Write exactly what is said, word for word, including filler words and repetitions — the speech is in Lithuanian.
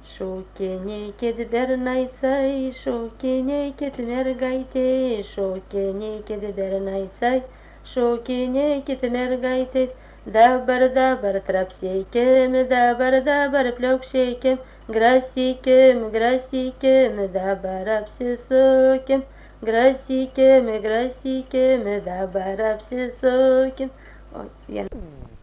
Šokinėkit bernaicej, šokinėkit mergaitė, šokinėkit bernaicej, šokinėkit mergaitės. Dabar, dabar trapsėkim, dabar, dabar pliaukšėkim, grasykim, grasykim, dabar apsisukim, grasykim, grasykim, dabar apsisukim. O, vien.